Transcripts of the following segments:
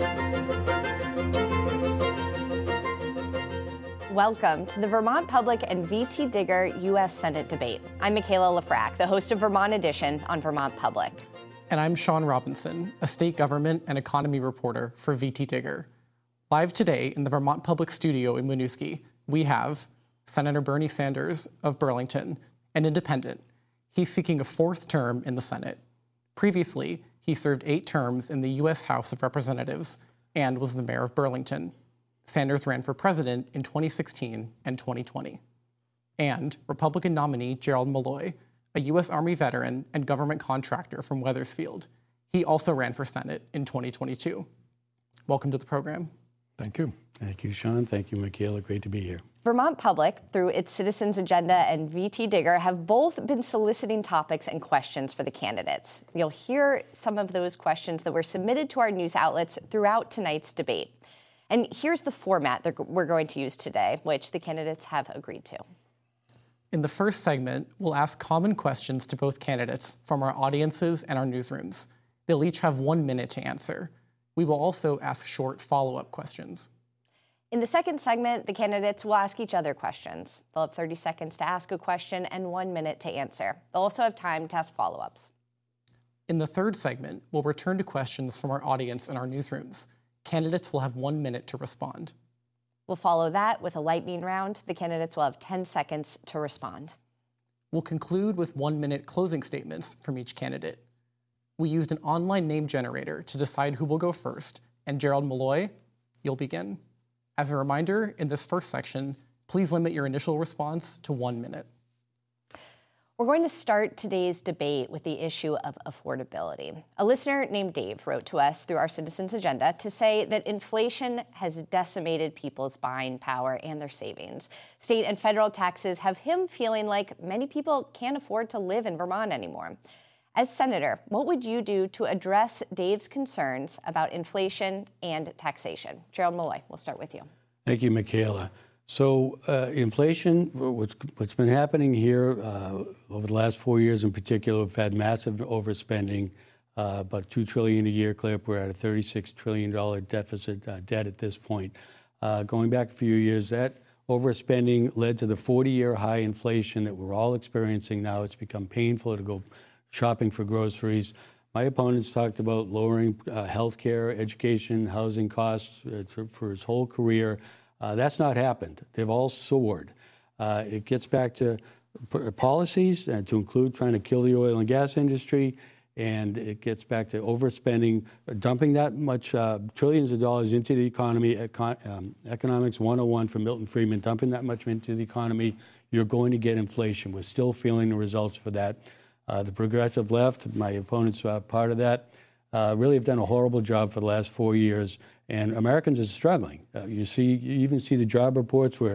Welcome to the Vermont Public and VT Digger U.S. Senate debate. I'm Michaela Lafrac, the host of Vermont Edition on Vermont Public. And I'm Sean Robinson, a state government and economy reporter for VT Digger. Live today in the Vermont Public Studio in Winooski, we have Senator Bernie Sanders of Burlington, an independent. He's seeking a fourth term in the Senate. Previously, he served 8 terms in the U.S. House of Representatives and was the mayor of Burlington. Sanders ran for president in 2016 and 2020. And Republican nominee Gerald Malloy, a U.S. Army veteran and government contractor from Wethersfield. He also ran for Senate in 2022. Welcome to the program. Thank you. Thank you, Sean. Thank you, Michaela. Great to be here. Vermont Public, through its Citizens Agenda and VT Digger, have both been soliciting topics and questions for the candidates. You'll hear some of those questions that were submitted to our news outlets throughout tonight's debate. And here's the format that we're going to use today, which the candidates have agreed to. In the first segment, we'll ask common questions to both candidates from our audiences and our newsrooms. They'll each have 1 minute to answer. We will also ask short follow-up questions. In the second segment, the candidates will ask each other questions. They'll have 30 seconds to ask a question and 1 minute to answer. They'll also have time to ask follow-ups. In the third segment, we'll return to questions from our audience and our newsrooms. Candidates will have 1 minute to respond. We'll follow that with a lightning round. The candidates will have 10 seconds to respond. We'll conclude with 1 minute closing statements from each candidate. We used an online name generator to decide who will go first, and Gerald Malloy, you'll begin. As a reminder, in this first section, please limit your initial response to 1 minute. We're going to start today's debate with the issue of affordability. A listener named Dave wrote to us through our Citizens Agenda to say that inflation has decimated people's buying power and their savings. State and federal taxes have him feeling like many people can't afford to live in Vermont anymore. As senator, what would you do to address Dave's concerns about inflation and taxation? Gerald Malloy, we'll start with you. Thank you, Michaela. So inflation, what's been happening here over the last 4 years in particular, we've had massive overspending, about $2 trillion a year clip. We're at a $36 trillion deficit debt at this point. Going back a few years, that overspending led to the 40-year high inflation that we're all experiencing now. It's become painful to go shopping for groceries. My opponents talked about lowering health care, education, housing costs for his whole career. That's not happened. They've all soared. It gets back to policies to include trying to kill the oil and gas industry, and it gets back to overspending, dumping that much trillions of dollars into the economy. Economics 101 from Milton Friedman, dumping that much into the economy, you're going to get inflation. We're still feeling the results for that. The progressive left, my opponents part of that, really have done a horrible job for the last 4 years. And Americans are struggling. You even see the job reports where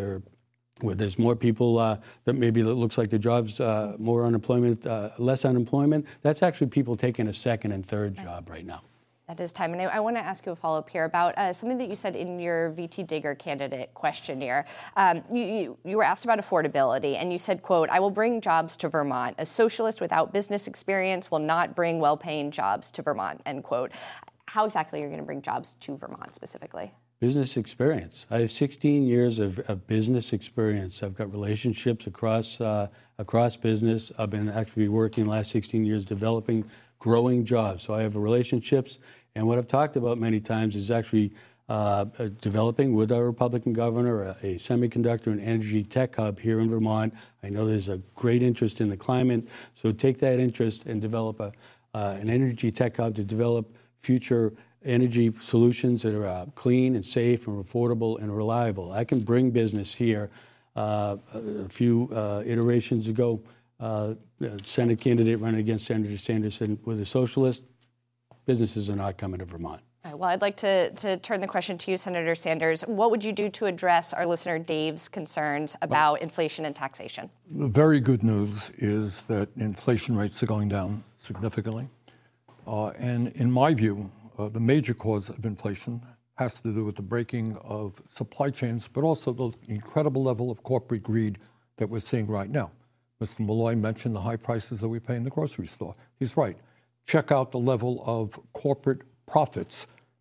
there's more people that maybe it looks like the jobs, more unemployment, less unemployment. That's actually people taking a second and third job right now. That is time. And I want to ask you a follow-up here about something that you said in your VT Digger candidate questionnaire. You were asked about affordability, and you said, quote, "I will bring jobs to Vermont. A socialist without business experience will not bring well-paying jobs to Vermont," end quote. How exactly are you going to bring jobs to Vermont specifically? Business experience. I have 16 years of business experience. I've got relationships across business. I've been actually working the last 16 years developing, growing jobs. So I have relationships. And what I've talked about many times is actually developing with our Republican governor a semiconductor and energy tech hub here in Vermont. I know there's a great interest in the climate. So take that interest and develop an energy tech hub to develop future energy solutions that are clean and safe and affordable and reliable. I can bring business here. A few iterations ago, Senate candidate running against Senator Sanders said, with a socialist, businesses are not coming to Vermont. Well, I'd like to turn the question to you, Senator Sanders. What would you do to address our listener Dave's concerns about inflation and taxation? The very good news is that inflation rates are going down significantly. And in my view, the major cause of inflation has to do with the breaking of supply chains, but also the incredible level of corporate greed that we're seeing right now. Mr. Malloy mentioned the high prices that we pay in the grocery store. He's right. Check out the level of corporate profits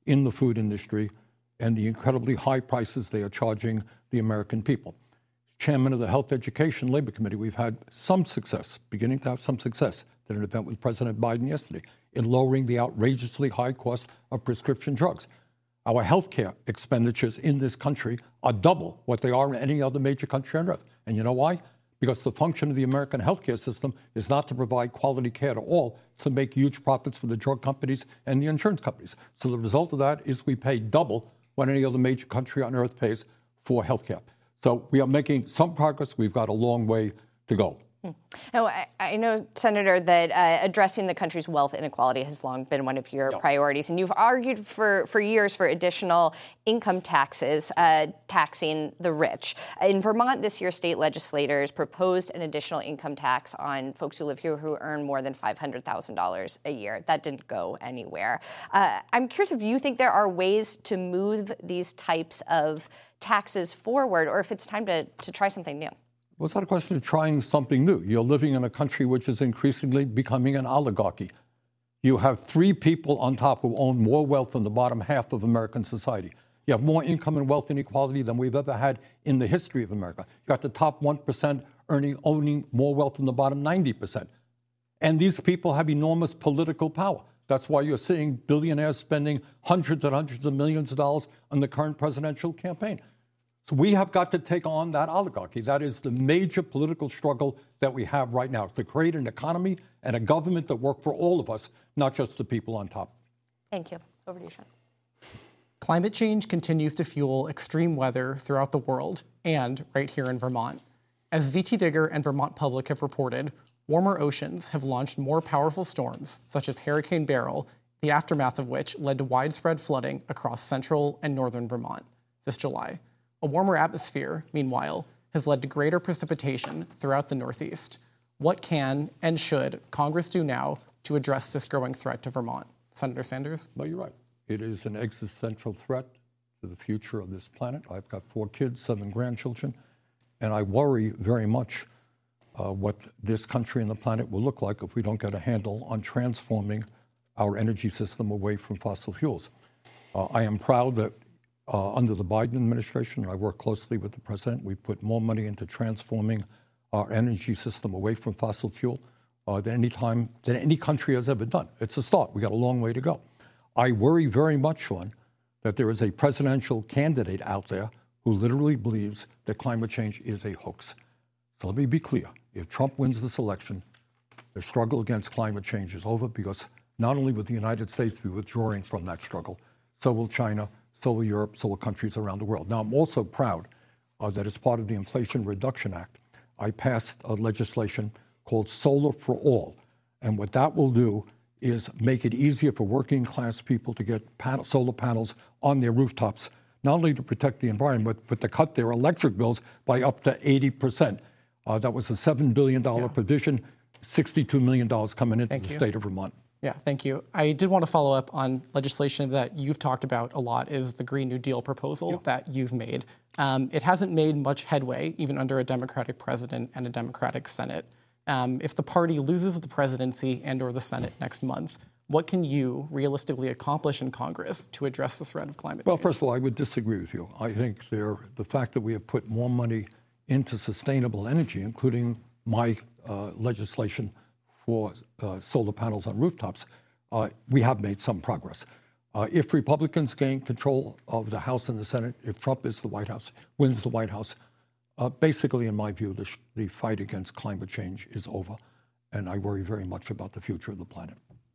in the food industry and the incredibly high prices they are charging the American people. Chairman of the Health Education Labor Committee, we've had some success, beginning to have some success, at an event with President Biden yesterday, in lowering the outrageously high cost of prescription drugs. Our healthcare expenditures in this country are double what they are in any other major country on earth. And you know why? Because the function of the American healthcare system is not to provide quality care to all, it's to make huge profits for the drug companies and the insurance companies. So the result of that is we pay double what any other major country on earth pays for healthcare. So we are making some progress. We've got a long way to go. Now, I know, Senator, that addressing the country's wealth inequality has long been one of your priorities, and you've argued for years for additional income taxes taxing the rich. In Vermont this year, state legislators proposed an additional income tax on folks who live here who earn more than $500,000 a year. That didn't go anywhere. I'm curious if you think there are ways to move these types of taxes forward, or if it's time to try something new. Well, it's not a question of trying something new. You're living in a country which is increasingly becoming an oligarchy. You have three people on top who own more wealth than the bottom half of American society. You have more income and wealth inequality than we've ever had in the history of America. You got the top 1% owning more wealth than the bottom 90%. And these people have enormous political power. That's why you're seeing billionaires spending hundreds and hundreds of millions of dollars on the current presidential campaign. So we have got to take on that oligarchy. That is the major political struggle that we have right now, to create an economy and a government that work for all of us, not just the people on top. Thank you. Over to you, Sean. Climate change continues to fuel extreme weather throughout the world and right here in Vermont. As VT Digger and Vermont Public have reported, warmer oceans have launched more powerful storms, such as Hurricane Beryl, the aftermath of which led to widespread flooding across central and northern Vermont this July. A warmer atmosphere, meanwhile, has led to greater precipitation throughout the Northeast. What can and should Congress do now to address this growing threat to Vermont? Senator Sanders? No, you're right. It is an existential threat to the future of this planet. I've got 4 kids, 7 grandchildren, and I worry very much what this country and the planet will look like if we don't get a handle on transforming our energy system away from fossil fuels. I am proud that under the Biden administration, I work closely with the president, we put more money into transforming our energy system away from fossil fuel than any country has ever done. It's a start. We got a long way to go. I worry very much, Sean, that there is a presidential candidate out there who literally believes that climate change is a hoax. So let me be clear. If Trump wins this election, the struggle against climate change is over, because not only will the United States be withdrawing from that struggle, so will China, so will Europe, so will countries around the world. Now, I'm also proud that as part of the Inflation Reduction Act, I passed legislation called Solar for All. And what that will do is make it easier for working class people to get solar panels on their rooftops, not only to protect the environment, but to cut their electric bills by up to 80%. That was a $7 billion provision, $62 million coming into the state of Vermont. Yeah, thank you. I did want to follow up on legislation that you've talked about a lot, is the Green New Deal proposal that you've made. It hasn't made much headway, even under a Democratic president and a Democratic Senate. If the party loses the presidency and or the Senate next month, what can you realistically accomplish in Congress to address the threat of climate change? Well, first of all, I would disagree with you. I think the fact that we have put more money into sustainable energy, including my legislation for solar panels on rooftops, we have made some progress. If Republicans gain control of the House and the Senate, if Trump is the White House, wins the White House, basically, in my view, the fight against climate change is over, and I worry very much about the future of the planet.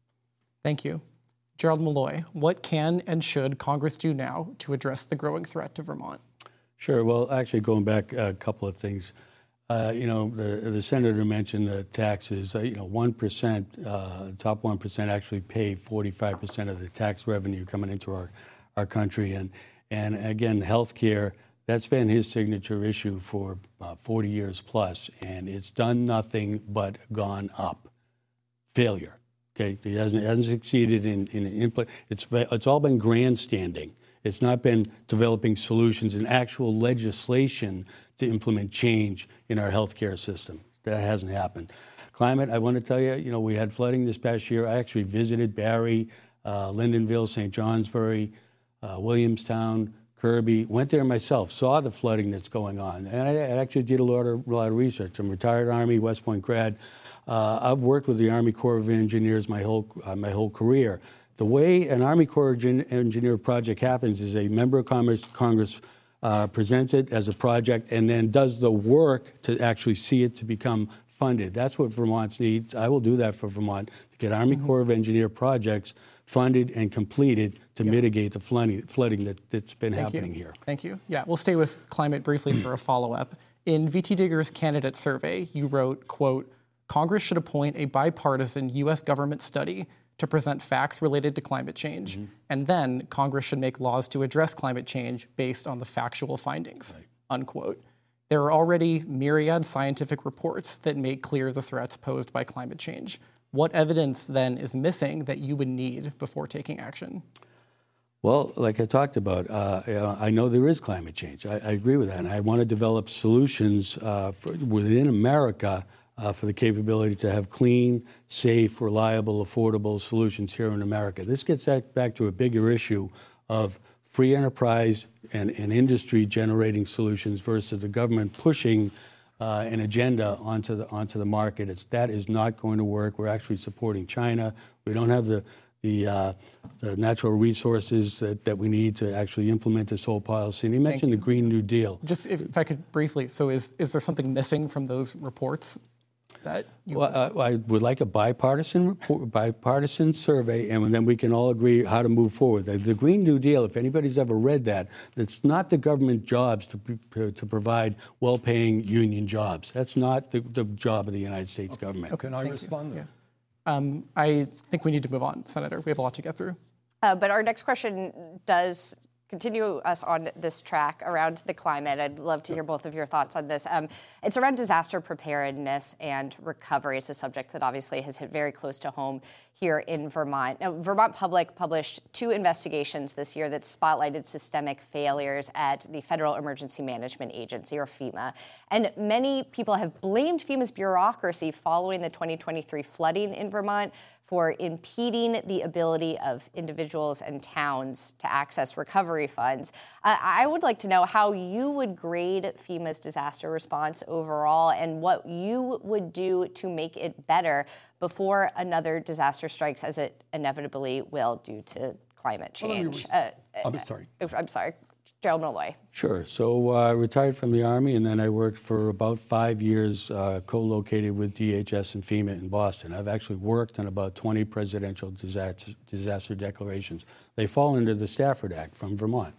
Thank you. Gerald Malloy, what can and should Congress do now to address the growing threat to Vermont? Sure. Well, actually, going back a couple of things. The senator mentioned the taxes. 1%, top 1% actually pay 45% of the tax revenue coming into our country. And again, healthcare, that's been his signature issue for 40 years plus, and it's done nothing but gone up. Failure. Okay, he hasn't succeeded in it's all been grandstanding. It's not been developing solutions and actual legislation to implement change in our healthcare system. That hasn't happened. Climate, I want to tell you, we had flooding this past year. I actually visited Barry Lyndonville, St. Johnsbury, Williamstown, Kirby. Went there myself, saw the flooding that's going on, and I actually did a lot of research. I'm a retired Army, West Point grad. I've worked with the Army Corps of Engineers my whole career. The way an Army Corps of Engineer project happens is a member of Congress presents it as a project and then does the work to actually see it to become funded. That's what Vermont needs. I will do that for Vermont, to get Army Corps of Engineer projects funded and completed to mitigate the flooding that's been happening here. Thank you. Yeah, we'll stay with climate briefly for a follow-up. In VT Digger's candidate survey, you wrote, quote, Congress should appoint a bipartisan U.S. government study to present facts related to climate change, and then Congress should make laws to address climate change based on the factual findings, unquote. There are already myriad scientific reports that make clear the threats posed by climate change. What evidence then is missing that you would need before taking action? Well, like I talked about, I know there is climate change. I agree with that. And I want to develop solutions within America for the capability to have clean, safe, reliable, affordable solutions here in America. This gets back to a bigger issue of free enterprise and industry generating solutions versus the government pushing an agenda onto the market. That is not going to work. We're actually supporting China. We don't have the natural resources that we need to actually implement this whole policy. And you mentioned the Green New Deal. Just if I could briefly, so is there something missing from those reports? That I would like a bipartisan survey, and then we can all agree how to move forward. The Green New Deal, if anybody's ever read that, it's not the government jobs to provide well-paying union jobs. That's not the job of the United States government. Okay, can I respond there? I think we need to move on, Senator. We have a lot to get through. But our next question does continue us on this track around the climate. I'd love to hear both of your thoughts on this. It's around disaster preparedness and recovery. It's a subject that obviously has hit very close to home here in Vermont. Now, Vermont Public published 2 investigations this year that spotlighted systemic failures at the Federal Emergency Management Agency, or FEMA. And many people have blamed FEMA's bureaucracy following the 2023 flooding in Vermont for impeding the ability of individuals and towns to access recovery funds. I would like to know how you would grade FEMA's disaster response overall and what you would do to make it better before another disaster strikes, as it inevitably will due to climate change. I'm sorry. Gerald Malloy. Sure. So I retired from the Army, and then I worked for about 5 years co-located with DHS and FEMA in Boston. I've actually worked on about 20 presidential disaster declarations. They fall under the Stafford Act from Vermont.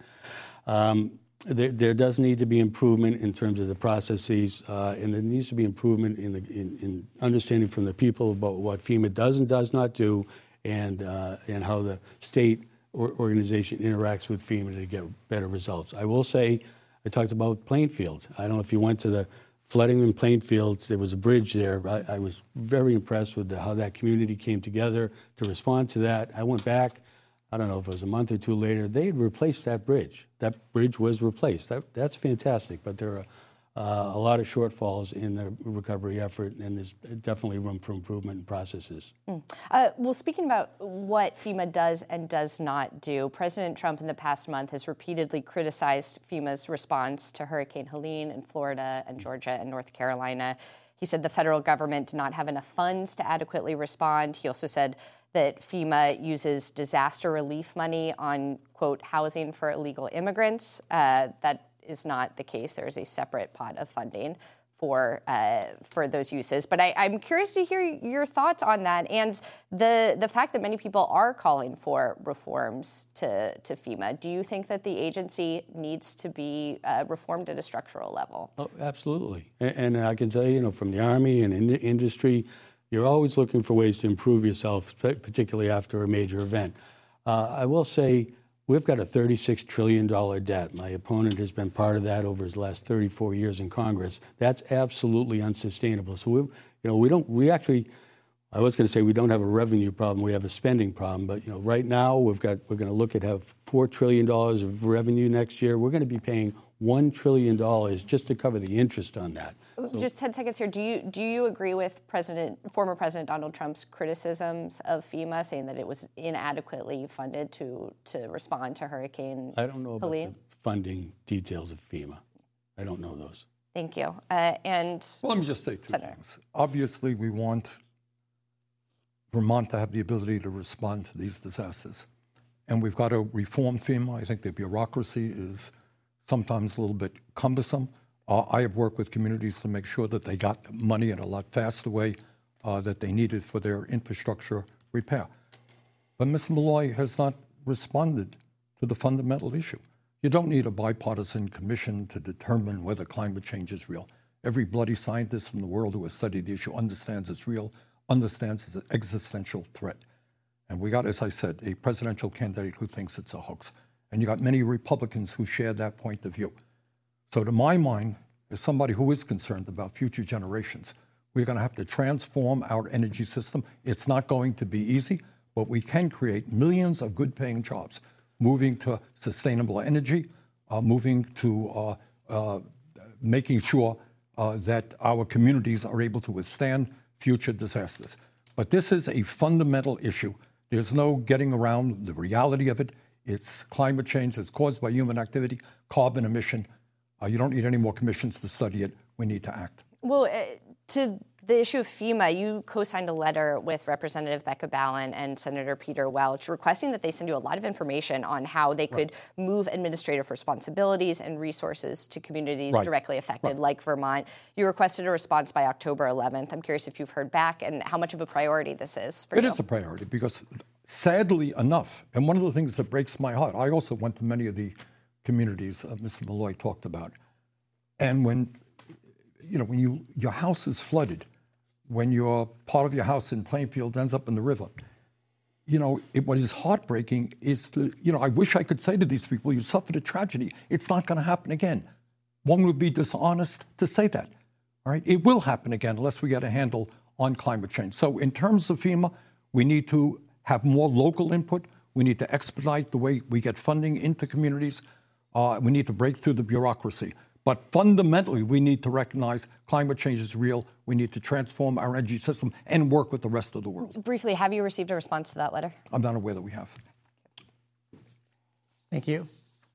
There does need to be improvement in terms of the processes, and there needs to be improvement in understanding from the people about what FEMA does and does not do, and how the state organization interacts with FEMA to get better results. I will say, I talked about Plainfield. I don't know if you went to the flooding in Plainfield. There was a bridge there. I was very impressed with how that community came together to respond to that. I went back, I don't know if it was a month or 2 later, they had replaced that bridge. That bridge was replaced. That's fantastic, but there are a lot of shortfalls in the recovery effort, and there's definitely room for improvement in processes. Well, speaking about what FEMA does and does not do, President Trump in the past month has repeatedly criticized FEMA's response to Hurricane Helene in Florida and Georgia and North Carolina. He said the federal government did not have enough funds to adequately respond. He also said that FEMA uses disaster relief money on, quote, housing for illegal immigrants. That is not the case. There is a separate pot of funding for those uses. But I'm curious to hear your thoughts on that and the fact that many people are calling for reforms to FEMA. Do you think that the agency needs to be reformed at a structural level? Oh, absolutely. And I can tell you, from the Army and in the industry, you're always looking for ways to improve yourself, particularly after a major event. I will say, we've got a $36 trillion debt. My opponent has been part of that over his last 34 years in Congress. That's absolutely unsustainable. So I was going to say we don't have a revenue problem, we have a spending problem. But right now we're going to look at have $4 trillion of revenue next year. We're going to be paying $1 trillion just to cover the interest on that. Just 10 seconds here. Do you agree with former President Donald Trump's criticisms of FEMA, saying that it was inadequately funded to respond to Hurricane Helene? I don't know about the funding details of FEMA. I don't know those. Thank you. Well, let me just say two things. Obviously, we want Vermont to have the ability to respond to these disasters. And we've got to reform FEMA. I think the bureaucracy is sometimes a little bit cumbersome. I have worked with communities to make sure that they got money in a lot faster way that they needed for their infrastructure repair. But Mr. Malloy has not responded to the fundamental issue. You don't need a bipartisan commission to determine whether climate change is real. Every bloody scientist in the world who has studied the issue understands it's real, understands it's an existential threat. And we got, as I said, a presidential candidate who thinks it's a hoax. And you got many Republicans who share that point of view. So to my mind, as somebody who is concerned about future generations, we're going to have to transform our energy system. It's not going to be easy, but we can create millions of good-paying jobs, moving to sustainable energy, moving to making sure that our communities are able to withstand future disasters. But this is a fundamental issue. There's no getting around the reality of it. It's climate change that's caused by human activity, carbon emission. You don't need any more commissions to study it. We need to act. Well, to the issue of FEMA, you co-signed a letter with Representative Becca Balint and Senator Peter Welch requesting that they send you a lot of information on how they could move administrative responsibilities and resources to communities directly affected, like Vermont. You requested a response by October 11th. I'm curious if you've heard back and how much of a priority this is for you. It is a priority because, sadly enough, and one of the things that breaks my heart, I also went to many of the communities Mr. Malloy talked about. And when your house is flooded, when your part of your house in Plainfield ends up in the river, what is heartbreaking is I wish I could say to these people, you suffered a tragedy. It's not going to happen again. One would be dishonest to say that. All right, it will happen again unless we get a handle on climate change. So in terms of FEMA, we need to have more local input. We need to expedite the way we get funding into communities. We need to break through the bureaucracy. But fundamentally, we need to recognize climate change is real. We need to transform our energy system and work with the rest of the world. Briefly, have you received a response to that letter? I'm not aware that we have. Thank you.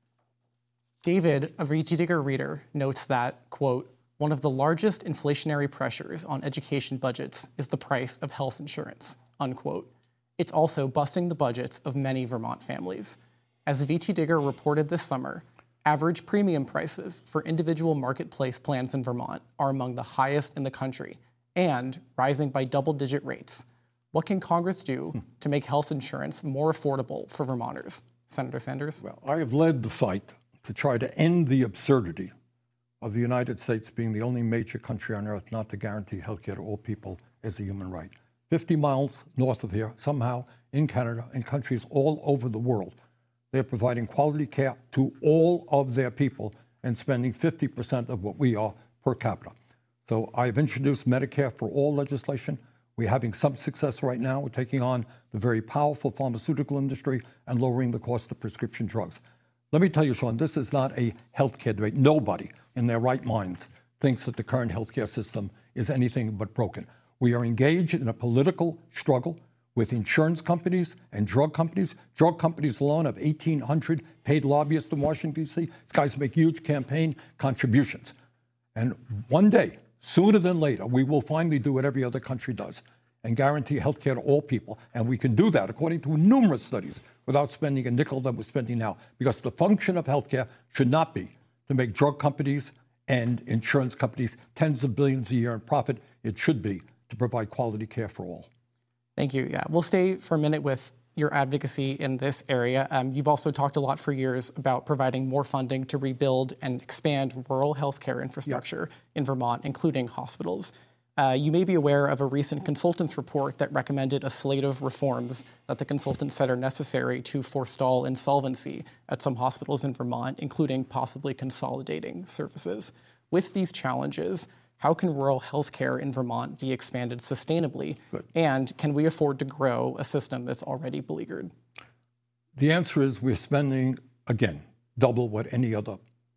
David, a VT Digger reader, notes that, quote, one of the largest inflationary pressures on education budgets is the price of health insurance, unquote. It's also busting the budgets of many Vermont families. As VT Digger reported this summer, average premium prices for individual marketplace plans in Vermont are among the highest in the country and rising by double-digit rates. What can Congress do to make health insurance more affordable for Vermonters? Senator Sanders? Well, I have led the fight to try to end the absurdity of the United States being the only major country on earth not to guarantee health care to all people as a human right. 50 miles north of here, somehow, in Canada, and countries all over the world, they're providing quality care to all of their people and spending 50% of what we are per capita. So I've introduced Medicare for all legislation. We're having some success right now. We're taking on the very powerful pharmaceutical industry and lowering the cost of prescription drugs. Let me tell you, Sean, this is not a healthcare debate. Nobody in their right minds thinks that the current healthcare system is anything but broken. We are engaged in a political struggle with insurance companies and drug companies. Drug companies alone have 1,800 paid lobbyists in Washington, D.C. These guys make huge campaign contributions. And one day, sooner than later, we will finally do what every other country does and guarantee health care to all people. And we can do that, according to numerous studies, without spending a nickel that we're spending now. Because the function of health care should not be to make drug companies and insurance companies tens of billions a year in profit. It should be to provide quality care for all. Thank you. Yeah, we'll stay for a minute with your advocacy in this area. You've also talked a lot for years about providing more funding to rebuild and expand rural healthcare infrastructure in Vermont, including hospitals. You may be aware of a recent consultants report that recommended a slate of reforms that the consultants said are necessary to forestall insolvency at some hospitals in Vermont, including possibly consolidating services. With these challenges, how can rural health care in Vermont be expanded sustainably? Good. And can we afford to grow a system that's already beleaguered? The answer is we're spending, again, double what any other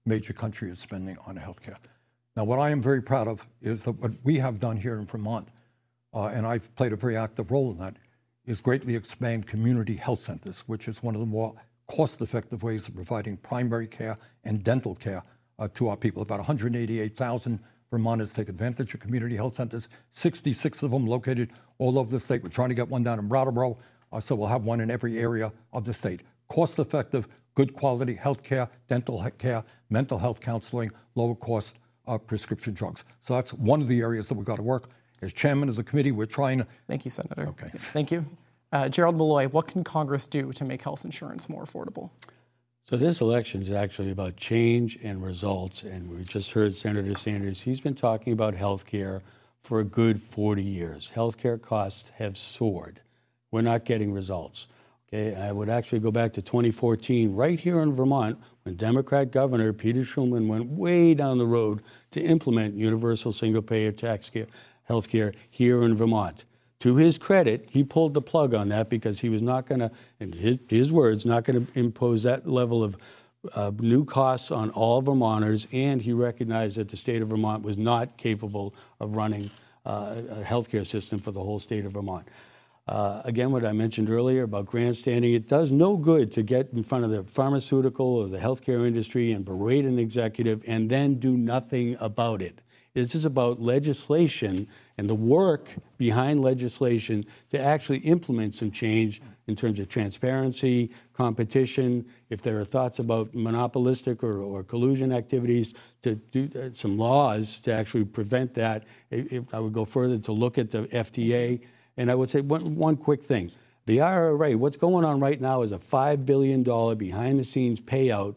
major country is spending on healthcare. Now, what I am very proud of is that what we have done here in Vermont, and I've played a very active role in that, is greatly expand community health centers, which is one of the more cost-effective ways of providing primary care and dental care to our people. About 188,000 Vermonters take advantage of community health centers, 66 of them located all over the state. We're trying to get one down in Brattleboro, so we'll have one in every area of the state. Cost-effective, good quality health care, dental care, mental health counseling, lower cost prescription drugs. So that's one of the areas that we've got to work. As chairman of the committee, we're trying to... Thank you, Senator. Okay. Thank you. Gerald Malloy, what can Congress do to make health insurance more affordable? So this election is actually about change and results, and we just heard Senator Sanders. He's been talking about health care for a good 40 years. Health care costs have soared. We're not getting results. Okay, I would actually go back to 2014, right here in Vermont, when Democrat Governor Peter Schulman went way down the road to implement universal single-payer health care here in Vermont. To his credit, he pulled the plug on that because he was not going to, in his words, not going to impose that level of new costs on all Vermonters, and he recognized that the state of Vermont was not capable of running a healthcare system for the whole state of Vermont. Again, what I mentioned earlier about grandstanding, it does no good to get in front of the pharmaceutical or the healthcare industry and berate an executive and then do nothing about it. This is about legislation and the work behind legislation to actually implement some change in terms of transparency, competition, if there are thoughts about monopolistic or collusion activities, to do some laws to actually prevent that. I would go further to look at the FDA. And I would say one quick thing. The IRA, what's going on right now is a $5 billion behind-the-scenes payout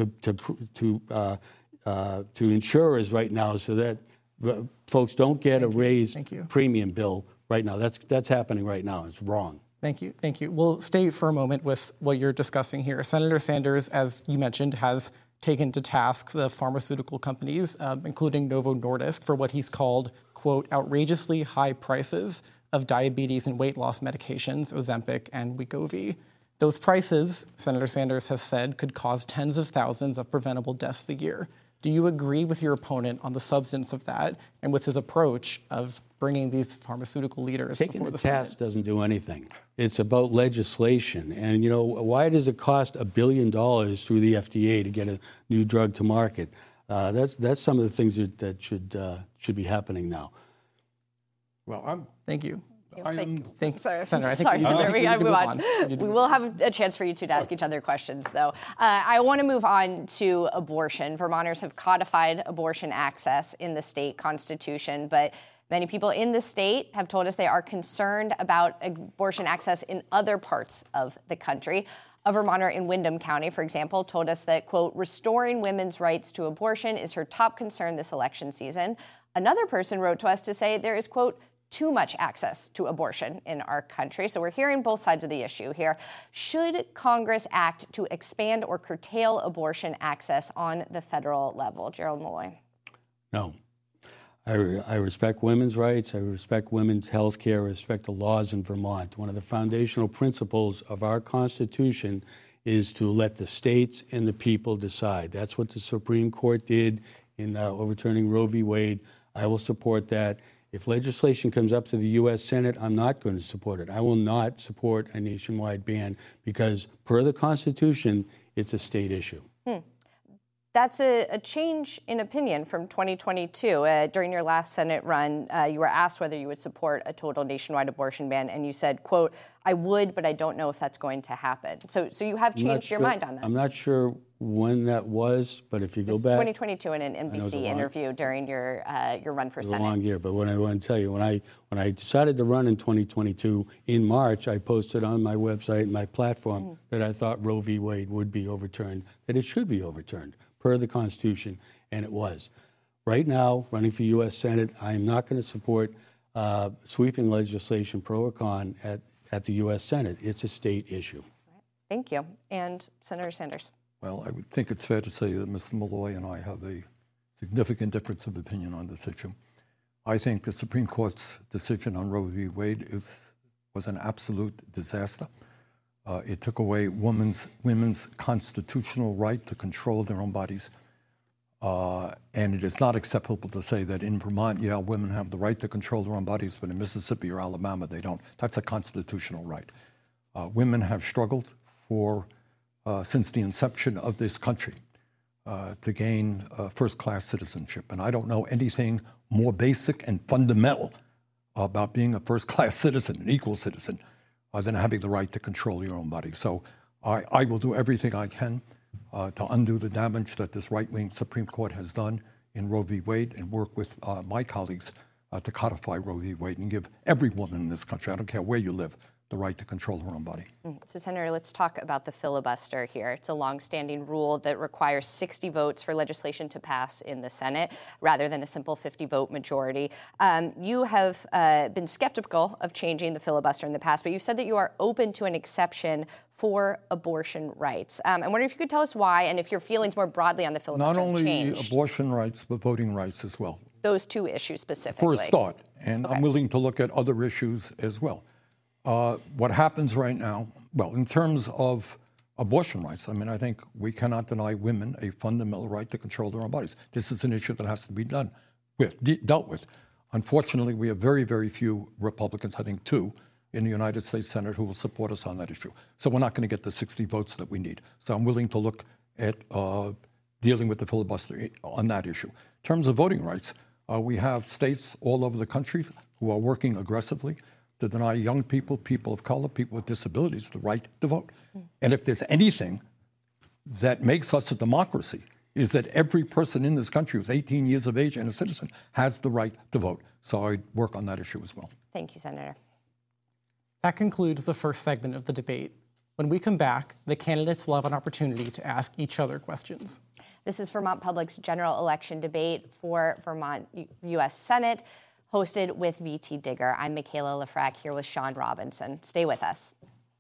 to insurers right now so that folks don't get a raised premium bill right now. That's happening right now. It's wrong. Thank you. Thank you. We'll stay for a moment with what you're discussing here. Senator Sanders, as you mentioned, has taken to task the pharmaceutical companies, including Novo Nordisk, for what he's called, quote, outrageously high prices of diabetes and weight loss medications, Ozempic and Wegovy. Those prices, Senator Sanders has said, could cause tens of thousands of preventable deaths a year. Do you agree with your opponent on the substance of that and with his approach of bringing these pharmaceutical leaders taking before the Senate? task doesn't do anything. It's about legislation. And, you know, why does it cost $1 billion through the FDA to get a new drug to market? That's some of the things that should be happening now. Well, Thank you. Thank you. Sorry, Senator, I think sorry, Senator, we got to move on. We We will have a chance for you two to ask each other questions, though. I want to move on to abortion. Vermonters have codified abortion access in the state constitution, but many people in the state have told us they are concerned about abortion access in other parts of the country. A Vermonter in Windham County, for example, told us that, quote, restoring women's rights to abortion is her top concern this election season. Another person wrote to us to say there is, quote, too much access to abortion in our country. So we're hearing both sides of the issue here. Should Congress act to expand or curtail abortion access on the federal level? Gerald Malloy. No. I respect women's rights. I respect women's health care. I respect the laws in Vermont. One of the foundational principles of our Constitution is to let the states and the people decide. That's what the Supreme Court did in overturning Roe v. Wade. I will support that. If legislation comes up to the U.S. Senate, I'm not going to support it. I will not support a nationwide ban because, per the Constitution, it's a state issue. That's a change in opinion from 2022. During your last Senate run, you were asked whether you would support a total nationwide abortion ban, and you said, quote, I would, but I don't know if that's going to happen. So you have changed your mind on that. I'm not sure when that was, but if you go back... 2022 in an NBC interview during your run for Senate. It was a long year, but what I want to tell you, when I decided to run in 2022, in March, I posted on my website, my platform, that I thought Roe v. Wade would be overturned, that it should be overturned, per the Constitution, and it was. Right now, running for U.S. Senate, I am not going to support sweeping legislation, pro or con, at the U.S. Senate. It's a state issue. Thank you. And Senator Sanders. Well, I would think it's fair to say that Mr. Malloy and I have a significant difference of opinion on this issue. I think the Supreme Court's decision on Roe v. Wade was an absolute disaster. It took away women's constitutional right to control their own bodies. And it is not acceptable to say that in Vermont, yeah, women have the right to control their own bodies, but in Mississippi or Alabama, they don't. That's a constitutional right. Women have struggled since the inception of this country to gain first-class citizenship. And I don't know anything more basic and fundamental about being a first-class citizen, an equal citizen, than having the right to control your own body. So I will do everything I can to undo the damage that this right-wing Supreme Court has done in Roe v. Wade and work with my colleagues to codify Roe v. Wade and give every woman in this country, I don't care where you live, the right to control her own body. So, Senator, let's talk about the filibuster here. It's a longstanding rule that requires 60 votes for legislation to pass in the Senate rather than a simple 50-vote majority. You have been skeptical of changing the filibuster in the past, but you've said that you are open to an exception for abortion rights. I'm wondering if you could tell us why and if your feelings more broadly on the filibuster Not only changed. Abortion rights, but voting rights as well. Those two issues specifically. For a start, and okay. I'm willing to look at other issues as well. What happens right now, well, in terms of abortion rights, I mean, I think we cannot deny women a fundamental right to control their own bodies. This is an issue that has to be dealt with. Unfortunately, we have very, very few Republicans, I think 2, in the United States Senate who will support us on that issue. So we're not going to get the 60 votes that we need. So I'm willing to look at dealing with the filibuster on that issue. In terms of voting rights, we have states all over the country who are working aggressively to deny young people, people of color, people with disabilities the right to vote. And if there's anything that makes us a democracy, is that every person in this country who's 18 years of age and a citizen has the right to vote. So I work on that issue as well. Thank you, Senator. That concludes the first segment of the debate. When we come back, the candidates will have an opportunity to ask each other questions. This is Vermont Public's general election debate for Vermont U.S. Senate, hosted with V.T. Digger. I'm Michaela Lefrak here with Sean Robinson. Stay with us.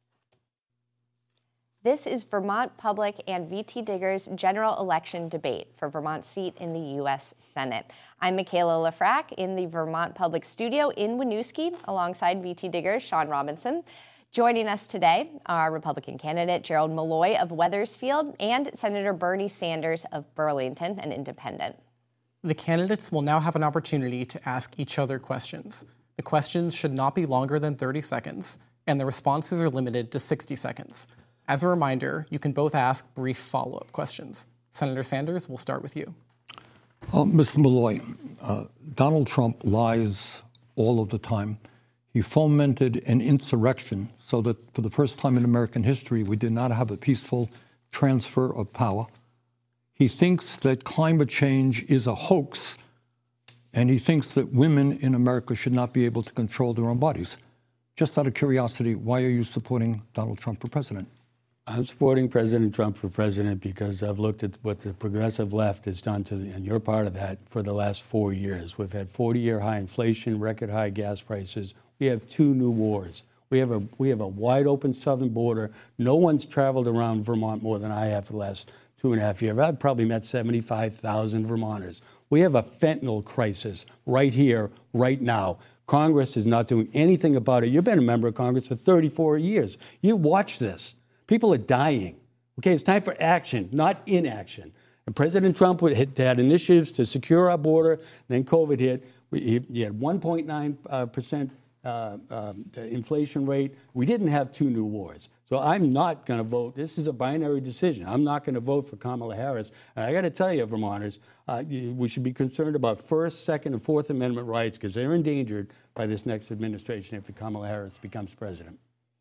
This is Vermont Public and V.T. Digger's general election debate for Vermont's seat in the U.S. Senate. I'm Michaela Lefrak in the Vermont Public studio in Winooski, alongside V.T. Digger's Sean Robinson. Joining us today are Republican candidate Gerald Malloy of Wethersfield and Senator Bernie Sanders of Burlington, an independent. The candidates will now have an opportunity to ask each other questions. The questions should not be longer than 30 seconds, and the responses are limited to 60 seconds. As a reminder, you can both ask brief follow-up questions. Senator Sanders, we'll start with you. Mr. Malloy, Donald Trump lies all of the time. He fomented an insurrection so that for the first time in American history, we did not have a peaceful transfer of power. He thinks that climate change is a hoax, and he thinks that women in America should not be able to control their own bodies. Just out of curiosity, why are you supporting Donald Trump for president? I'm supporting President Trump for president because I've looked at what the progressive left has done and you're part of that, for the last 4 years. We've had 40-year high inflation, record high gas prices. We have 2 new wars. We have a wide open southern border. No one's traveled around Vermont more than I have for the last 2.5 years. I've probably met 75,000 Vermonters. We have a fentanyl crisis right here, right now. Congress is not doing anything about it. You've been a member of Congress for 34 years. You watch this. People are dying. Okay, it's time for action, not inaction. And President Trump had initiatives to secure our border. Then COVID hit. He had 1.9% inflation rate. We didn't have 2 new wars. So I'm not going to vote. This is a binary decision. I'm not going to vote for Kamala Harris. And I got to tell you, Vermonters, we should be concerned about First, Second, and Fourth Amendment rights because they're endangered by this next administration if Kamala Harris becomes president.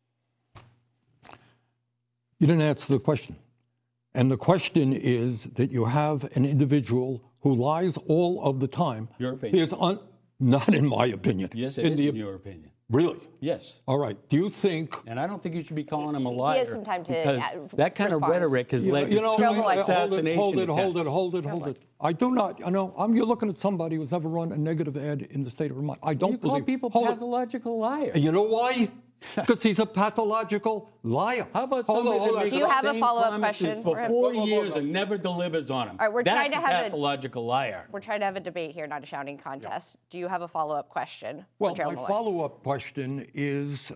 You didn't answer the question. And the question is that you have an individual who lies all of the time. Your opinion. Not in my opinion. Yes, it is in your opinion. Really? Yes. All right. Do you think... And I don't think you should be calling him a liar. He has some time to that kind respond. of rhetoric has led to 2 assassination Hold it. I do not, you're looking at somebody who's never run a negative ad in the state of Vermont. I don't believe... You call people pathological liars. And you know why? Because he's a pathological liar. How about somebody that makes Do you have the a same follow-up promises question? for 40 years and never delivers on them? All right, we're trying to have a pathological liar. We're trying to have a debate here, not a shouting contest. Yeah. Do you have a follow-up question? Well, my follow-up question is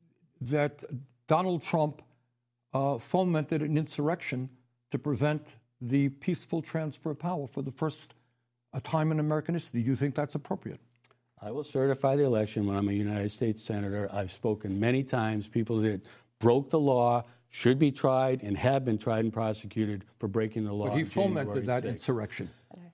that Donald Trump fomented an insurrection to prevent the peaceful transfer of power for the first time in American history. Do you think that's appropriate? I will certify the election when I'm a United States Senator. I've spoken many times. People that broke the law should be tried and have been tried and prosecuted for breaking the law. But he fomented that insurrection. Senator.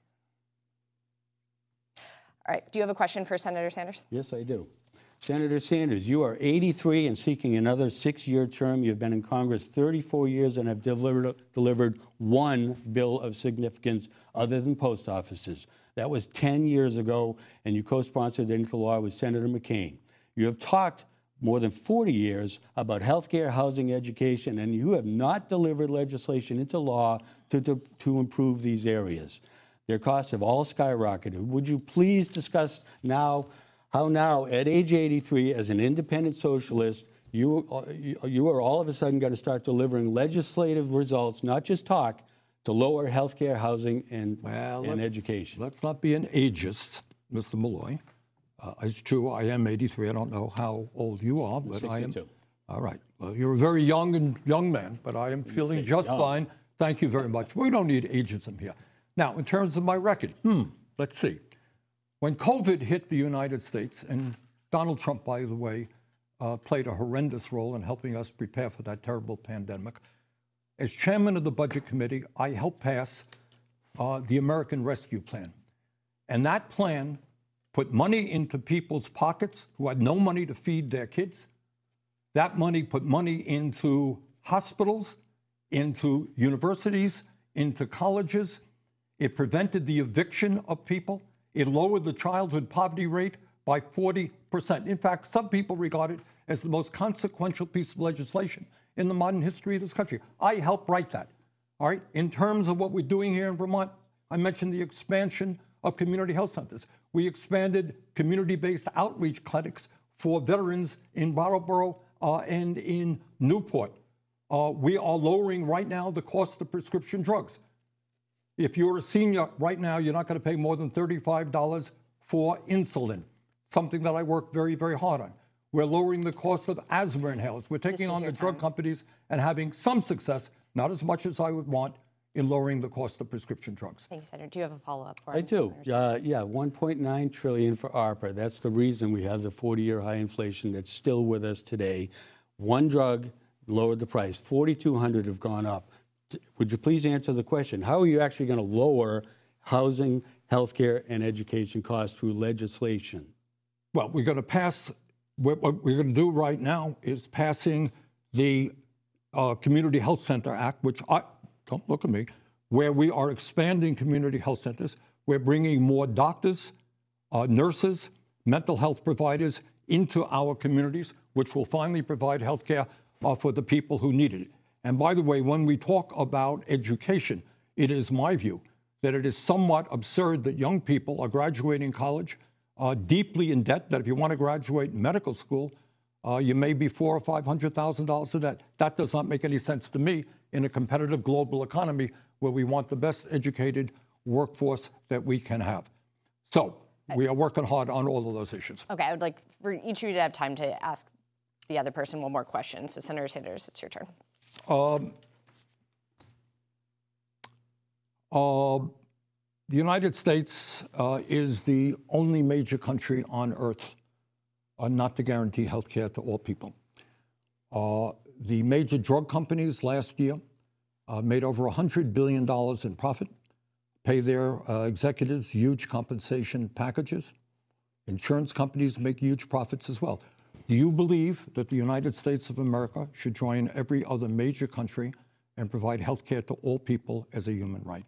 All right. Do you have a question for Senator Sanders? Yes, I do. Senator Sanders, you are 83 and seeking another 6-year term. You've been in Congress 34 years and have delivered one bill of significance other than post offices. That was 10 years ago, and you co-sponsored it into law with Senator McCain. You have talked more than 40 years about health care, housing, education, and you have not delivered legislation into law to improve these areas. Their costs have all skyrocketed. Would you please discuss now how now, at age 83, as an independent socialist, you are all of a sudden going to start delivering legislative results, not just talk, to lower health care, housing, and education? Let's not be an ageist, Mr. Malloy. It's true, I am 83. I don't know how old you are, but 62. I am. All right. Well, you're a very young man, but I am feeling just fine. Thank you very much. We don't need ageism here. Now, in terms of my record, let's see. When COVID hit the United States, and Donald Trump, by the way, played a horrendous role in helping us prepare for that terrible pandemic, as chairman of the Budget Committee, I helped pass the American Rescue Plan. And that plan put money into people's pockets who had no money to feed their kids. That money put money into hospitals, into universities, into colleges. It prevented the eviction of people. It lowered the childhood poverty rate by 40%. In fact, some people regard it as the most consequential piece of legislation in the modern history of this country. I helped write that. All right. In terms of what we're doing here in Vermont, I mentioned the expansion of community health centers. We expanded community-based outreach clinics for veterans in Brattleboro and in Newport. We are lowering right now the cost of prescription drugs. If you're a senior right now, you're not going to pay more than $35 for insulin, something that I work very, very hard on. We're lowering the cost of asthma inhalers. We're taking on the drug companies and having some success, not as much as I would want, in lowering the cost of prescription drugs. Thank you, Senator. Do you have a follow-up for him? I do. Yeah, $1.9 trillion for ARPA. That's the reason we have the 40-year high inflation that's still with us today. One drug lowered the price. 4,200 have gone up. Would you please answer the question? How are you actually going to lower housing, healthcare, and education costs through legislation? Well, we're going to pass, what we're going to do right now is passing the Community Health Center Act, which don't look at me, where we are expanding community health centers. We're bringing more doctors, nurses, mental health providers into our communities, which will finally provide health care for the people who need it. And by the way, when we talk about education, it is my view that it is somewhat absurd that young people are graduating college deeply in debt, that if you want to graduate medical school, you may be $400,000 or $500,000 in debt. That does not make any sense to me in a competitive global economy where we want the best educated workforce that we can have. So we are working hard on all of those issues. Okay, I would like for each of you to have time to ask the other person one more question. So Senator Sanders, it's your turn. The United States is the only major country on earth not to guarantee health care to all people. The major drug companies last year made over $100 billion in profit, pay their executives huge compensation packages. Insurance companies make huge profits as well. Do you believe that the United States of America should join every other major country and provide health care to all people as a human right?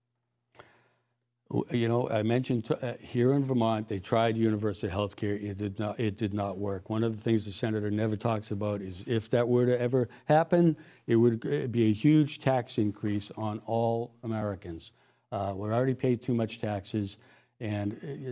You know, I mentioned here in Vermont, they tried universal health care. It did not work. One of the things the senator never talks about is if that were to ever happen, it would be a huge tax increase on all Americans. We already pay too much taxes, and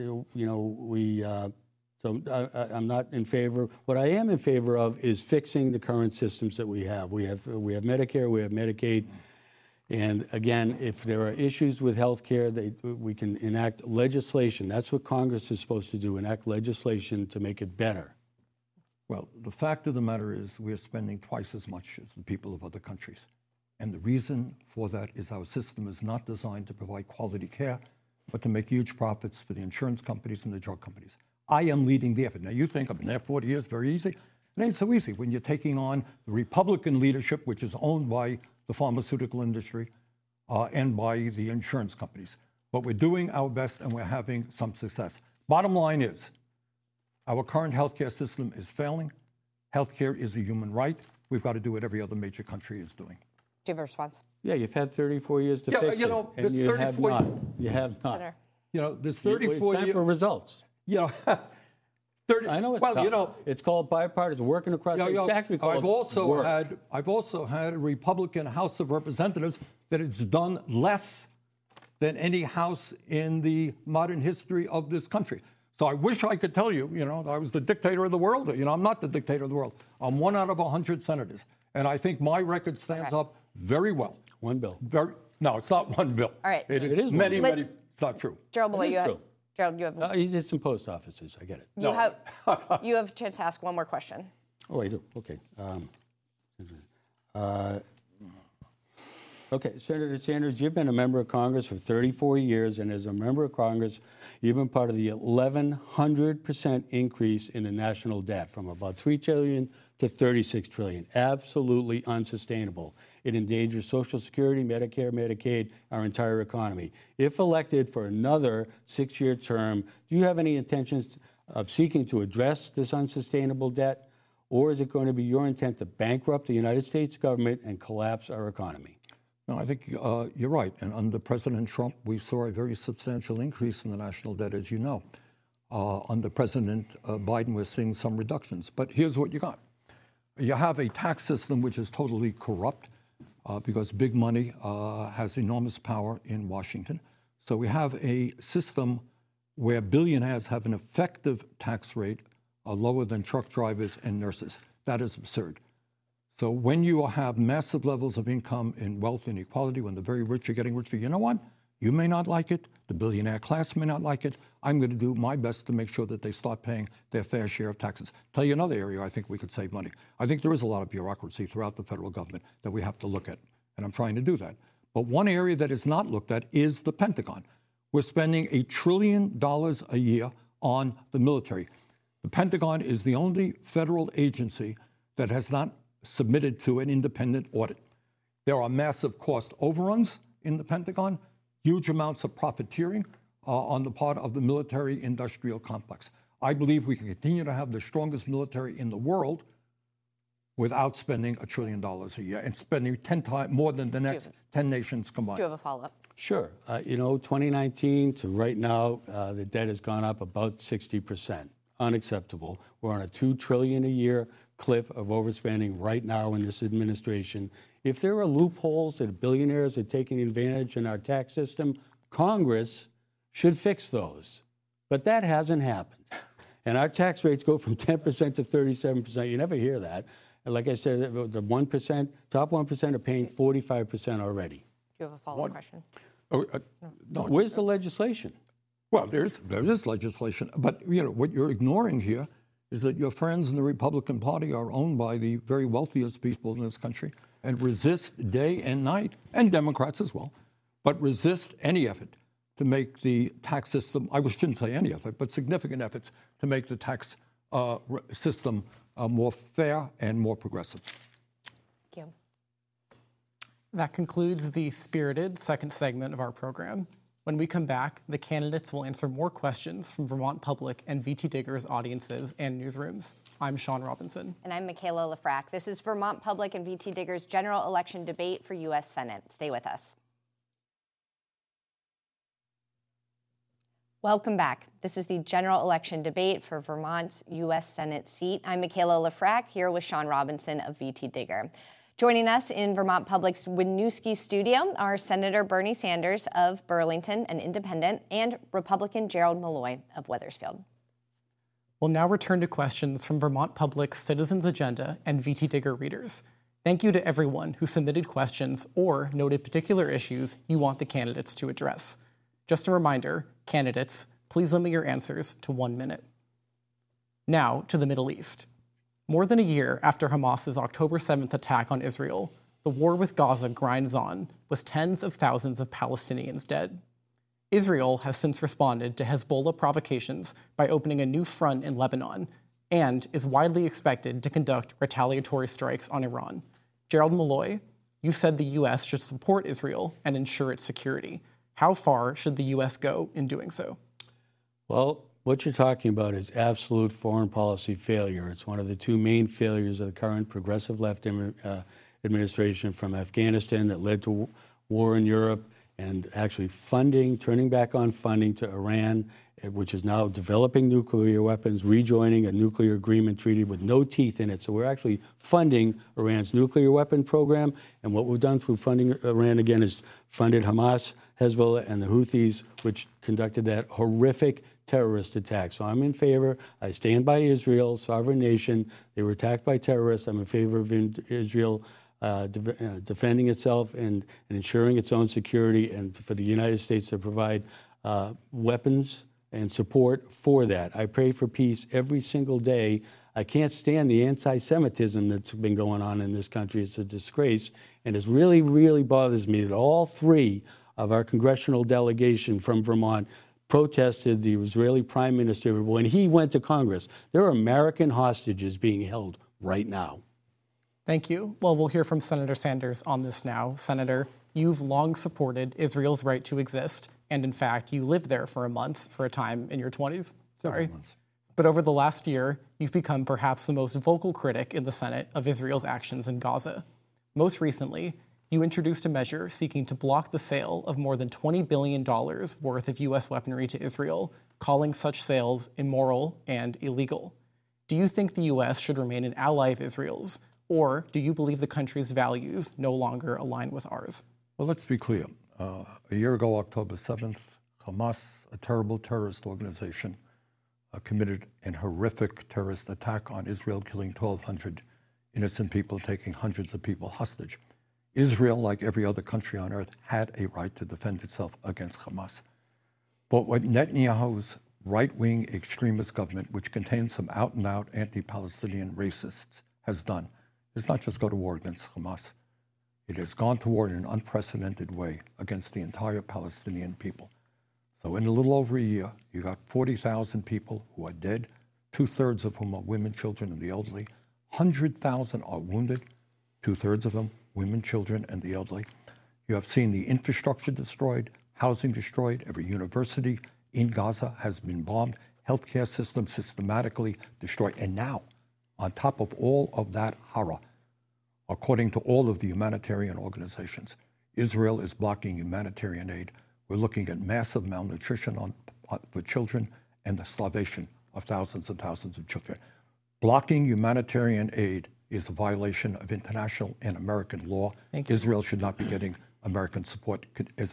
so I'm not in favor. What I am in favor of is fixing the current systems that we have. We have Medicare, we have Medicaid. And again, if there are issues with health care, we can enact legislation. That's what Congress is supposed to do, enact legislation to make it better. Well, the fact of the matter is we're spending twice as much as the people of other countries. And the reason for that is our system is not designed to provide quality care, but to make huge profits for the insurance companies and the drug companies. I am leading the effort. Now, you think I've been there 40 years, very easy. It ain't so easy when you're taking on the Republican leadership, which is owned by the pharmaceutical industry and by the insurance companies. But we're doing our best and we're having some success. Bottom line is, our current healthcare system is failing. Healthcare is a human right. We've got to do what every other major country is doing. Do you have a response? Yeah, you've had 34 years to fix you know, it, and this you 34 have not. You have not. Senator. You know, this 34 It's time for results. You know, 30. I know it's well, tough. you know, it's called bipartisan, working across. It's actually called I've also work. had a Republican House of Representatives that has done less than any house in the modern history of this country. So I wish I could tell you, you know, I was the dictator of the world. You know, I'm not the dictator of the world. I'm 1 out of 100 senators, and I think my record stands up very well. One bill. No, it's not one bill. All right. It is many. It's not true. Gerald Malloy, you have. true. Gerald, you have. You did some post offices. I get it. You have a chance to ask one more question. Oh, I do. Okay. Okay, Senator Sanders, you've been a member of Congress for 34 years, and as a member of Congress, you've been part of the 1,100% increase in the national debt from about $3 trillion to $36 trillion. Absolutely unsustainable. It endangers Social Security, Medicare, Medicaid, our entire economy. If elected for another 6-year term, do you have any intentions of seeking to address this unsustainable debt, or is it going to be your intent to bankrupt the United States government and collapse our economy? No, I think you're right. And under President Trump, we saw a very substantial increase in the national debt, as you know. Under President Biden, we're seeing some reductions. But here's what you got. You have a tax system which is totally corrupt because big money has enormous power in Washington. So we have a system where billionaires have an effective tax rate lower than truck drivers and nurses. That is absurd. So when you have massive levels of income and wealth inequality, when the very rich are getting richer, you know what? You may not like it. The billionaire class may not like it. I'm going to do my best to make sure that they start paying their fair share of taxes. Tell you another area I think we could save money. I think there is a lot of bureaucracy throughout the federal government that we have to look at, and I'm trying to do that. But one area that is not looked at is the Pentagon. We're spending $1 trillion a year on the military. The Pentagon is the only federal agency that has not submitted to an independent audit. There are massive cost overruns in the Pentagon, huge amounts of profiteering on the part of the military-industrial complex. I believe we can continue to have the strongest military in the world without spending $1 trillion a year and spending 10 times more than the next 10 nations combined. Do you have a follow-up? Sure. 2019 to right now, the debt has gone up about 60%. Unacceptable. We're on a $2 trillion a year clip of overspending right now in this administration. If there are loopholes that billionaires are taking advantage in our tax system, Congress should fix those. But that hasn't happened. And our tax rates go from 10% to 37%. You never hear that. And like I said, the 1%, top 1% are paying 45% already. Do you have a follow-up question? No. Where's the legislation? Well, there is legislation, but you know what you're ignoring here is that your friends in the Republican Party are owned by the very wealthiest people in this country and resist day and night, and Democrats as well, but resist any effort to make the tax system, I shouldn't say any effort, but significant efforts to make the tax system more fair and more progressive. Thank you. That concludes the spirited second segment of our program. When we come back, the candidates will answer more questions from Vermont Public and VT Diggers audiences and newsrooms. I'm Sean Robinson. And I'm Michaela Lafrac. This is Vermont Public and VT Diggers general election debate for U.S. Senate. Stay with us. Welcome back. This is the general election debate for Vermont's U.S. Senate seat. I'm Michaela Lafrac, here with Sean Robinson of VT Digger. Joining us in Vermont Public's Winooski studio are Senator Bernie Sanders of Burlington, an independent, and Republican Gerald Malloy of Wethersfield. We'll now return to questions from Vermont Public's Citizens Agenda and VT Digger readers. Thank you to everyone who submitted questions or noted particular issues you want the candidates to address. Just a reminder, candidates, please limit your answers to 1 minute. Now to the Middle East. More than a year after Hamas's October 7th attack on Israel, the war with Gaza grinds on, with tens of thousands of Palestinians dead. Israel has since responded to Hezbollah provocations by opening a new front in Lebanon and is widely expected to conduct retaliatory strikes on Iran. Gerald Malloy, you said the U.S. should support Israel and ensure its security. How far should the U.S. go in doing so? Well, what you're talking about is absolute foreign policy failure. It's one of the two main failures of the current progressive left administration from Afghanistan that led to war in Europe, and actually turning back on funding to Iran, which is now developing nuclear weapons, rejoining a nuclear agreement treaty with no teeth in it. So we're actually funding Iran's nuclear weapon program. And what we've done through funding Iran, again, is funded Hamas, Hezbollah, and the Houthis, which conducted that horrific terrorist attack. So I'm in favor. I stand by Israel, sovereign nation. They were attacked by terrorists. I'm in favor of Israel defending itself and ensuring its own security, and for the United States to provide weapons and support for that. I pray for peace every single day. I can't stand the anti-Semitism that's been going on in this country. It's a disgrace, and it really, really bothers me that all three of our congressional delegation from Vermont protested the Israeli prime minister when he went to Congress. There are American hostages being held right now. Thank you. Well, we'll hear from Senator Sanders on this now. Senator, you've long supported Israel's right to exist, and in fact, you lived there for a time in your 20s. Sorry. But over the last year, you've become perhaps the most vocal critic in the Senate of Israel's actions in Gaza. Most recently, you introduced a measure seeking to block the sale of more than $20 billion worth of U.S. weaponry to Israel, calling such sales immoral and illegal. Do you think the U.S. should remain an ally of Israel's, or do you believe the country's values no longer align with ours? Well, let's be clear. A year ago, October 7th, Hamas, a terrible terrorist organization, committed an horrific terrorist attack on Israel, killing 1,200 innocent people, taking hundreds of people hostage. Israel, like every other country on earth, had a right to defend itself against Hamas. But what Netanyahu's right-wing extremist government, which contains some out-and-out anti-Palestinian racists, has done is not just go to war against Hamas. It has gone to war in an unprecedented way against the entire Palestinian people. So in a little over a year, you got 40,000 people who are dead, 2/3 of whom are women, children, and the elderly. 100,000 are wounded, 2/3 of them women, children, and the elderly. You have seen the infrastructure destroyed, housing destroyed. Every university in Gaza has been bombed, healthcare system systematically destroyed. And now, on top of all of that horror, according to all of the humanitarian organizations, Israel is blocking humanitarian aid. We're looking at massive malnutrition for children and the starvation of thousands and thousands of children. Blocking humanitarian aid is a violation of international and American law. Israel should not be getting American support